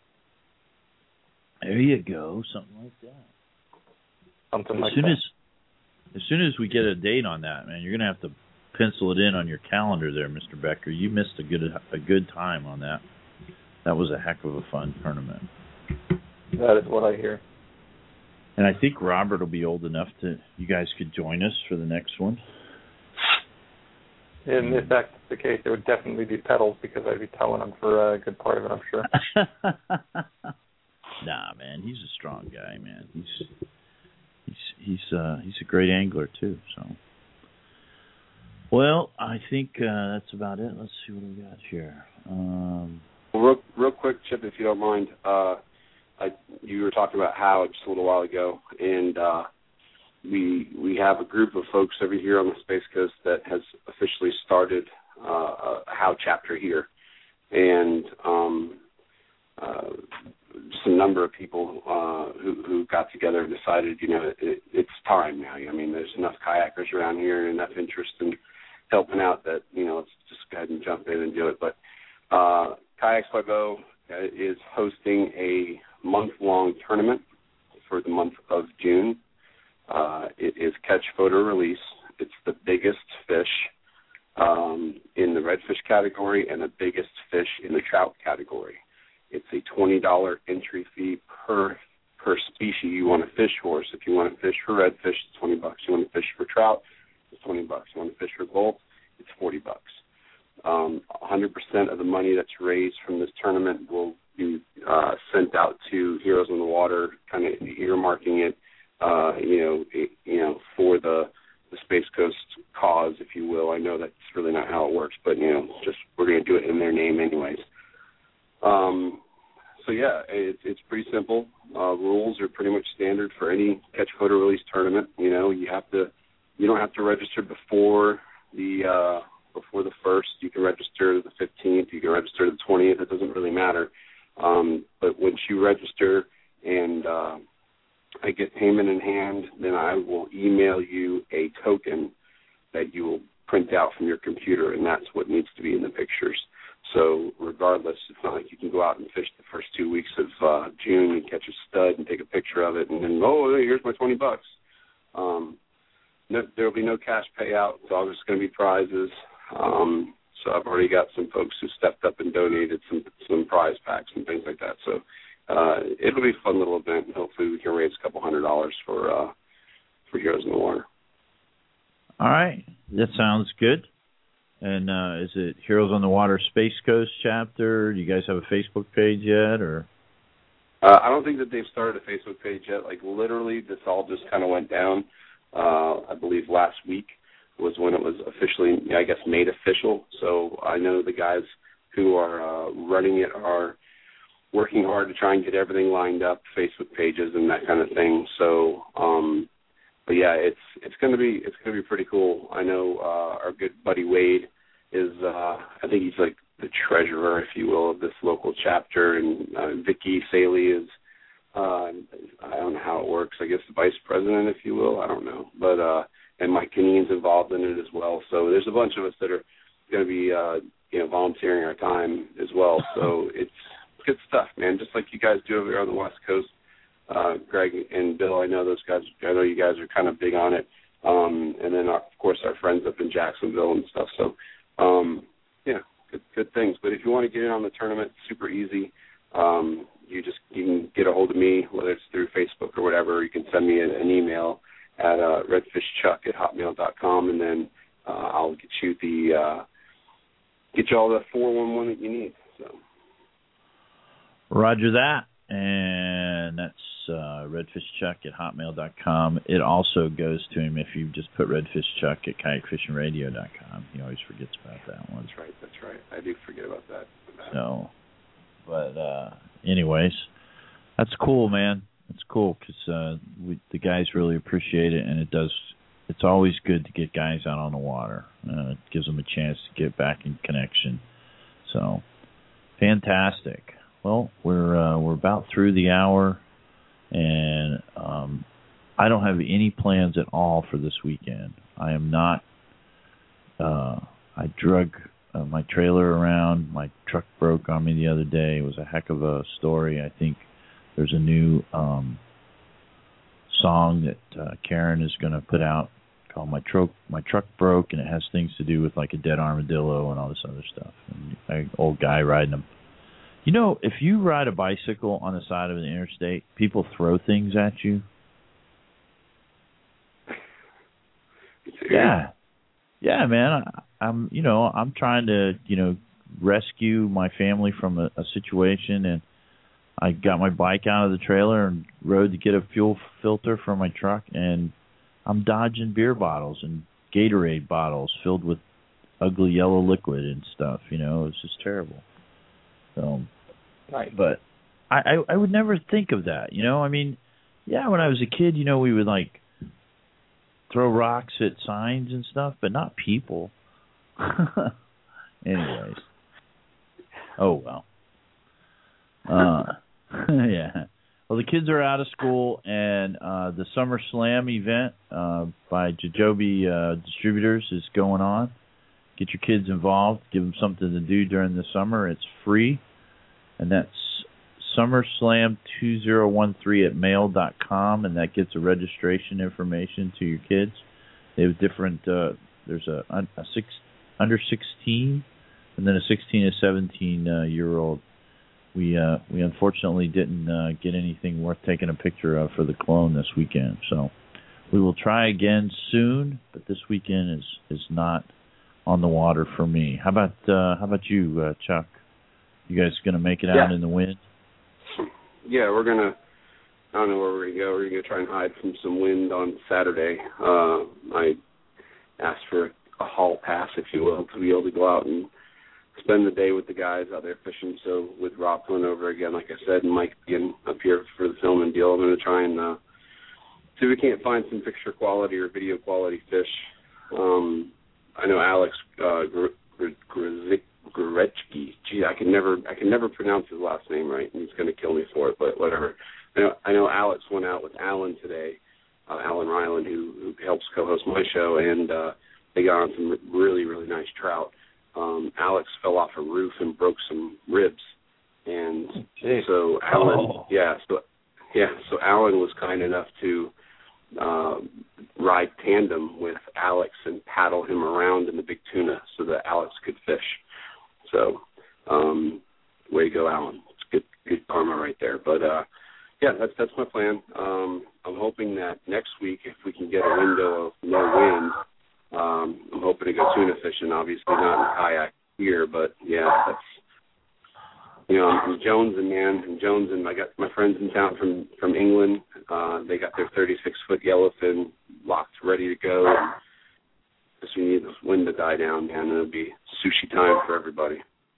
There you go. Something like that. Something as like soon that. As, as soon as we get a date on that, man, you're going to have to pencil it in on your calendar there, Mister Becker. You missed a good a good time on that. That was a heck of a fun tournament. That is what I hear. And I think Robert will be old enough to, you guys could join us for the next one. And if that's the case, there would definitely be pedals because I'd be towing him for a good part of it, I'm sure. Nah, man, he's a strong guy, man. He's he's he's uh, he's a great angler too. So, well, I think uh, that's about it. Let's see what we got here. Um, well, real, real quick, Chip, if you don't mind. Uh, I, you were talking about How just a little while ago, and uh, we we have a group of folks over here on the Space Coast that has officially started uh, a How chapter here, and um, uh, just a number of people uh, who, who got together and decided, you know, it, it's time now. I mean, there's enough kayakers around here and enough interest in helping out that, you know, let's just go ahead and jump in and do it. But uh, Kayaks by Bo is hosting a month-long tournament for the month of June. Uh, it is catch, photo, release. It's the biggest fish um, in the redfish category and the biggest fish in the trout category. It's a twenty dollars entry fee per per species you want to fish for. So if you want to fish for redfish, it's twenty bucks. You want to fish for trout, it's twenty bucks. You want to fish for gold, it's forty bucks. Um, one hundred percent of the money that's raised from this tournament will be uh, sent out to Heroes on the Water, kind of earmarking it, uh, you know, it, you know, for the the Space Coast cause, if you will. I know that's really not how it works, but you know, just we're going to do it in their name, anyways. Um, so yeah, it's it's pretty simple. Uh, rules are pretty much standard for any catch, photo, release tournament. You know, you have to, you don't have to register before the uh, before the first. You can register the fifteenth. You can register the twentieth. It doesn't really matter. Um, but once you register and uh, I get payment in hand, then I will email you a token that you will print out from your computer, and that's what needs to be in the pictures. So regardless, it's not like you can go out and fish the first two weeks of uh, June and catch a stud and take a picture of it and then, oh, here's my twenty bucks. Um, no, there will be no cash payout. It's all just going to be prizes. Um, so I've already got some folks who stepped up and donated some some prize packs and things like that. So uh, it'll be a fun little event. Hopefully we can raise a couple hundred dollars for uh, for Heroes in the Water. All right, that sounds good. And uh, is it Heroes on the Water Space Coast chapter? Do you guys have a Facebook page yet, or? Uh, I don't think that they've started a Facebook page yet. Like literally, this all just kind of went down. Uh, I believe last week was when it was officially, I guess, made official. So I know the guys who are uh, running it are working hard to try and get everything lined up, Facebook pages and that kind of thing. So, um, but yeah, it's it's going to be it's going to be pretty cool. I know uh, our good buddy Wade is, uh, I think he's like the treasurer, if you will, of this local chapter, and uh, Vicky Saley is, uh, I don't know how it works, I guess the vice president, if you will, I don't know, but uh, and Mike Kinnean's involved in it as well. So there's a bunch of us that are going to be, uh, you know, volunteering our time as well. So it's good stuff, man. Just like you guys do over there on the West Coast. Uh, Greg and Bill, I know those guys. I know you guys are kind of big on it. Um, and then, our, of course, our friends up in Jacksonville and stuff. So, um, yeah, good, good things. But if you want to get in on the tournament, super easy. Um, you just you can get a hold of me, whether it's through Facebook or whatever. Or you can send me an, an email at uh, redfishchuck at hotmail dot com, and then uh, I'll get you the uh, get you all the four one one that you need. So, Roger that. And that's uh, redfishchuck at hotmail dot com. It also goes to him if you just put redfishchuck at kayak fishing radio dot com. He always forgets about that one. That's right, that's right. I do forget about that. So, but uh, anyways, that's cool, man. It's cool because uh, we, the guys really appreciate it, and it does. It's always good to get guys out on the water. Uh, it gives them a chance to get back in connection. So, fantastic. Well, we're uh, we're about through the hour, and um, I don't have any plans at all for this weekend. I am not. Uh, I drug uh, my trailer around. My truck broke on me the other day. It was a heck of a story. I think there's a new um, song that uh, Karen is going to put out called "My Truck My Truck Broke," and it has things to do with like a dead armadillo and all this other stuff. And an old guy riding a You know, if you ride a bicycle on the side of an interstate, people throw things at you. Yeah. Yeah, man. I, I'm, you know, I'm trying to, you know, rescue my family from a, a situation, and I got my bike out of the trailer and rode to get a fuel filter for my truck, and I'm dodging beer bottles and Gatorade bottles filled with ugly yellow liquid and stuff. You know, it's just terrible. So, nice. But I, I, I would never think of that. You know, I mean, yeah, when I was a kid, you know, we would like throw rocks at signs and stuff, but not people. Anyways. Oh, well. Uh, yeah. Well, the kids are out of school, and uh, the Summer Slam event uh, by Jojobi uh, Distributors is going on. Get your kids involved. Give them something to do during the summer. It's free, and that's SummerSlam two thousand thirteen at mail dot com, and that gets a registration information to your kids. They have different. Uh, there's a, a six under sixteen, and then a sixteen to seventeen uh, year old. We uh, we unfortunately didn't uh, get anything worth taking a picture of for the clone this weekend, so we will try again soon. But this weekend is, is not on the water for me. How about uh, how about you, uh, Chuck? You guys going to make it out yeah. in the wind? Yeah, we're gonna. I don't know where we're gonna go. We're gonna try and hide from some wind on Saturday. Uh, I asked for a hall pass, if you will, to be able to go out and spend the day with the guys out there fishing. So with Rob coming over again, like I said, and Mike being up here for the filming deal, I'm going to try and uh, see if we can't find some picture quality or video quality fish. Um, I know Alex uh, Goretsky. Gee, I can never, I can never pronounce his last name right, and he's going to kill me for it. But whatever. I know, I know Alex went out with Alan today, uh, Alan Ryland, who, who helps co-host my show, and uh, they got on some really, really nice trout. Um, Alex fell off a roof and broke some ribs, and Jeez. so Alan, oh. yeah, so yeah, so Alan was kind enough to uh, ride tandem with Alex and paddle him around in the big tuna so that Alex could fish. So, um, way to go, Alan! It's good, good karma right there. But uh, yeah, that's that's my plan. Um, I'm hoping that next week, if we can get a window of no wind. Um, I'm hoping to go tuna fishing, obviously not in kayak here, but yeah, that's, you know, I'm from Jones and man, and Jones and I got my friends in town from, from England. Uh, they got their thirty-six foot yellowfin locked, ready to go. And just we need the wind to die down, man, and it'll be sushi time for everybody.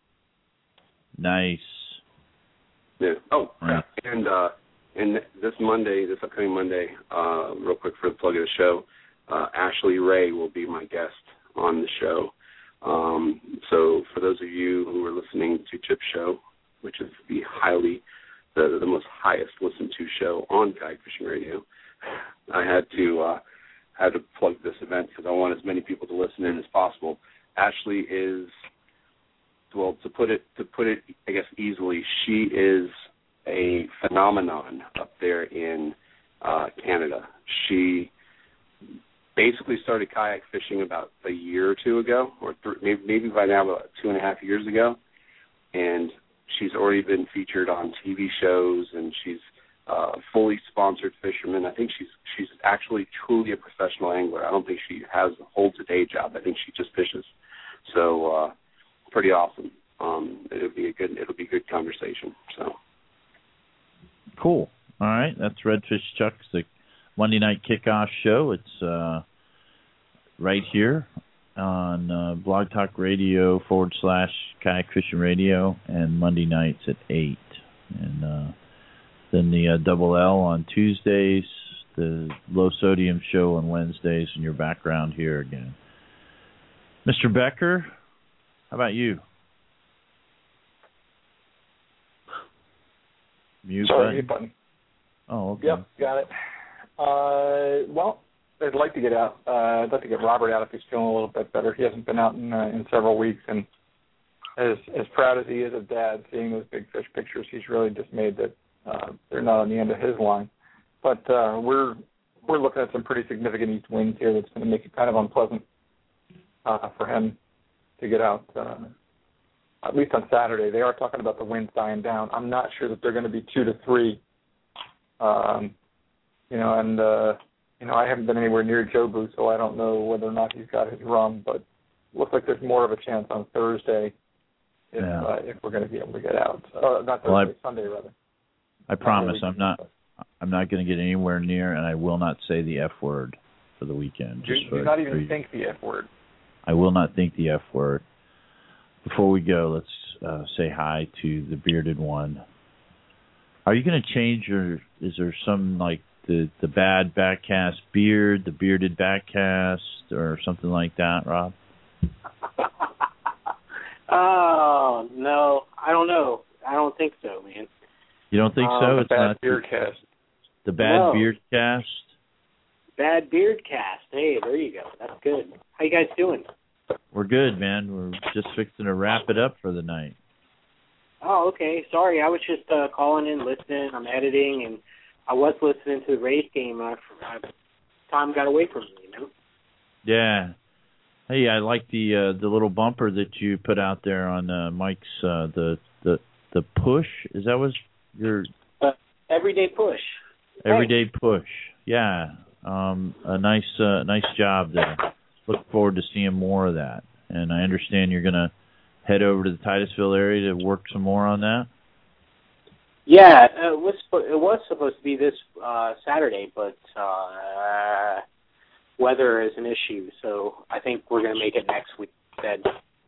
Nice. Yeah. Oh, and, uh, and this Monday, this upcoming Monday, uh, real quick for the plug of the show, Uh, Ashley Ray will be my guest on the show. Um, so for those of you who are listening to Chip Show, which is the highly, the, the most highest listened to show on Kayak Fishing Radio, I had to uh, had to plug this event because I want as many people to listen in as possible. Ashley is, well, to put it to put it, I guess easily, she is a phenomenon up there in uh, Canada. She basically started kayak fishing about a year or two ago, or th- maybe, maybe by now about two and a half years ago, and she's already been featured on T V shows, and she's uh, a fully sponsored fisherman. I think she's she's actually truly a professional angler. I don't think she has holds a day job. I think she just fishes. So uh, pretty awesome. Um, it'll be a good it'll be a good conversation. So cool. All right, that's Redfish Chuck's the Monday night kickoff show. It's uh, right here on uh, Blog Talk Radio forward slash Kayak Fishing Radio, and Monday nights at eight. And uh, then the uh, Double L on Tuesdays, the Low Sodium show on Wednesdays, and your background here again. Mister Becker, how about you? Mute Sorry, button. mute button. Oh, okay. Yep, got it. Uh, well, I'd like to get out. Uh, I'd like to get Robert out if he's feeling a little bit better. He hasn't been out in uh, in several weeks, and as as proud as he is of Dad, seeing those big fish pictures, he's really dismayed that uh, they're not on the end of his line. But uh, we're we're looking at some pretty significant east winds here that's going to make it kind of unpleasant uh, for him to get out uh, at least on Saturday, they are talking about the winds dying down. I'm not sure that they're going to be two to three. Um, you know, and, uh, you know, I haven't been anywhere near Jobu, so I don't know whether or not he's got his rum, but it looks like there's more of a chance on Thursday if, yeah. uh, if we're going to be able to get out. Uh, not Thursday, well, I, Sunday, rather. I promise I'm not I'm not going to get anywhere near, and I will not say the F word for the weekend. Just do, for, do not even for, think the F word. I will not think the F word. Before we go, let's uh, say hi to the bearded one. Are you going to change your, is there some, like, the, the bad backcast beard, the bearded backcast, or something like that, Rob? Oh, no. I don't know. I don't think so, man. You don't think um, so? The it's bad not beard cast. The bad no. beard cast? Bad beard cast. Hey, there you go. That's good. How you guys doing? We're good, man. We're just fixing to wrap it up for the night. Oh, okay. Sorry, I was just uh, calling in, listening. I'm editing, and I was listening to the Rays game. I, I, time got away from me, you know? Yeah. Hey, I like the uh, the little bumper that you put out there on uh, Mike's uh, the the the push. Is that was your uh, everyday push? Everyday push. Yeah. Um, a nice uh, nice job there. Look forward to seeing more of that. And I understand you're going to head over to the Titusville area to work some more on that? Yeah, it was, it was supposed to be this uh, Saturday, but uh, weather is an issue, so I think we're going to make it next week instead.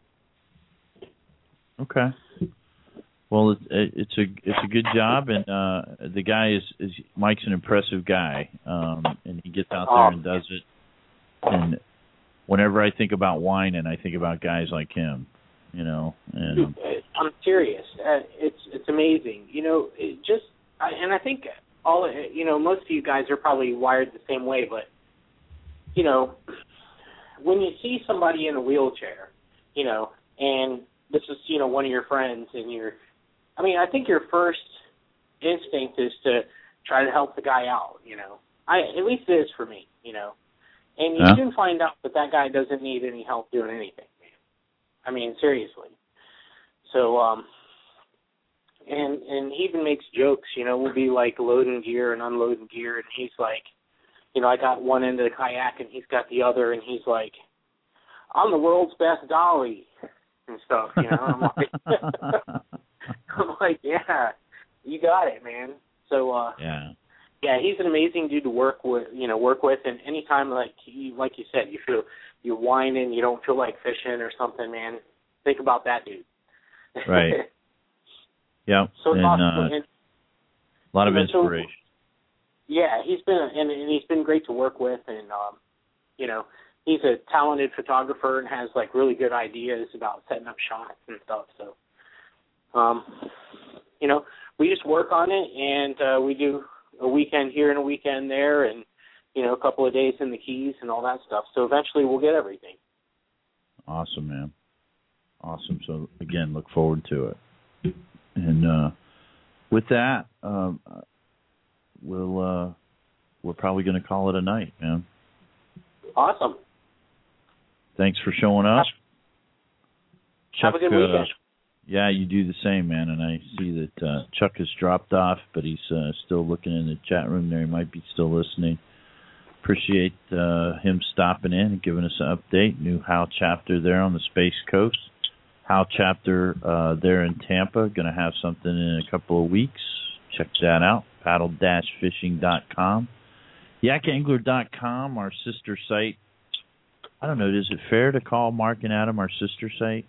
Okay. Well, it, it, it's a it's a good job, and uh, the guy is, is Mike's an impressive guy, um, and he gets out there and does it. And whenever I think about whining, I think about guys like him, you know. And Dude, I'm serious. Uh, it's it's amazing, you know. It just I, and I think all you know, most of you guys are probably wired the same way, but you know, when you see somebody in a wheelchair, you know, and this is you know one of your friends, and you're, I mean, I think your first instinct is to try to help the guy out, you know. I at least it is for me, you know. And you yeah. soon find out that that guy doesn't need any help doing anything, man. I mean, seriously. So, um, and and he even makes jokes, you know. We'll be like loading gear and unloading gear, and he's like, you know, I got one end of the kayak and he's got the other, and he's like, I'm the world's best dolly and stuff, you know. I'm like, I'm like, yeah, you got it, man. So, uh, yeah. Yeah, he's an amazing dude to work with, you know, work with, and anytime, like you, like you said, you feel you're whining, you don't feel like fishing or something, man, think about that dude. Right. Yeah. So and, awesome. uh, and, a lot of know, inspiration. So, yeah, he's been, and, and he's been great to work with, and um, you know, he's a talented photographer and has like really good ideas about setting up shots and stuff. So, um, you know, we just work on it, and uh, we do a weekend here and a weekend there, and you know, a couple of days in the Keys and all that stuff. So eventually we'll get everything. Awesome, man. Awesome. So again, look forward to it. And uh, with that, um, we'll uh, we're probably going to call it a night, man. Awesome. Thanks for showing up. Have Chuck, a good weekend. Uh, yeah, you do the same, man. And I see that uh, Chuck has dropped off, but he's uh, still looking in the chat room there. He might be still listening. Appreciate uh, him stopping in and giving us an update. New How chapter there on the Space Coast. How chapter uh, there in Tampa. Going to have something in a couple of weeks. Check that out. paddle dash fishing dot com. yak angler dot com, our sister site. I don't know, is it fair to call Mark and Adam our sister site?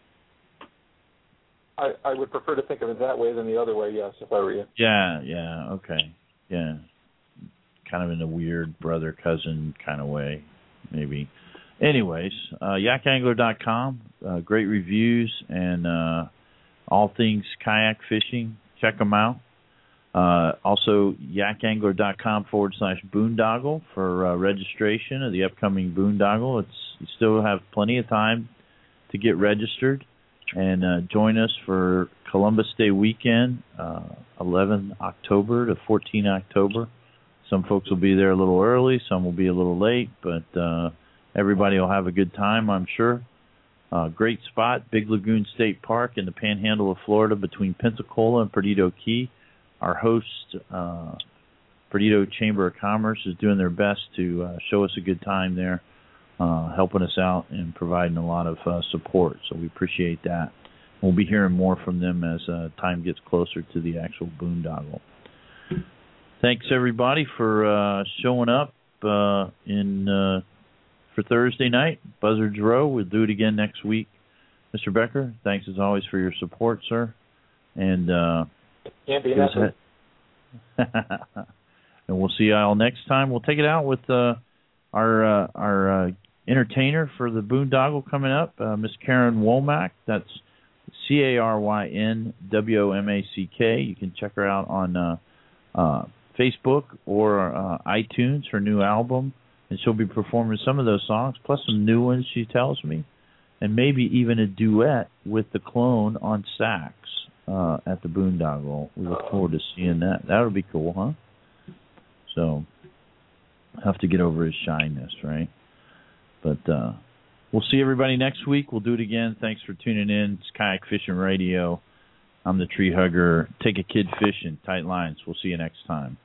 I, I would prefer to think of it that way than the other way, yes, if I were you. Yeah, yeah, okay. Yeah. Kind of in a weird brother-cousin kind of way, maybe. Anyways, uh, yak angler dot com, uh, great reviews and uh, all things kayak fishing. Check them out. Uh, also, yak angler dot com forward slash boondoggle for uh, registration of the upcoming boondoggle. It's you still have plenty of time to get registered and uh, join us for Columbus Day weekend, uh, eleventh October to fourteenth October. Some folks will be there a little early, some will be a little late, but uh, everybody will have a good time, I'm sure. Uh, great spot, Big Lagoon State Park in the Panhandle of Florida between Pensacola and Perdido Key. Our host, uh, Perdido Chamber of Commerce, is doing their best to uh, show us a good time there, uh, helping us out and providing a lot of uh, support. So we appreciate that. We'll be hearing more from them as uh, time gets closer to the actual boondoggle. Thanks, everybody, for uh, showing up uh, in uh, for Thursday night, Buzzards Row. We'll do it again next week. Mister Becker, thanks as always for your support, sir. And uh, can't be nothing. And we'll see y'all next time. We'll take it out with uh, our uh, our uh, entertainer for the boondoggle coming up, uh, Miss Karen Womack. That's C A R Y N W O M A C K. You can check her out on uh, uh, Facebook or uh, iTunes, her new album, and she'll be performing some of those songs, plus some new ones, she tells me, and maybe even a duet with the Clone on sax uh, at the boondoggle. We look forward to seeing that. That would be cool, huh? So, I'll have to get over his shyness, right? But uh, we'll see everybody next week. We'll do it again. Thanks for tuning in. It's Kayak Fishing Radio. I'm the Tree Hugger. Take a kid fishing. Tight lines. We'll see you next time.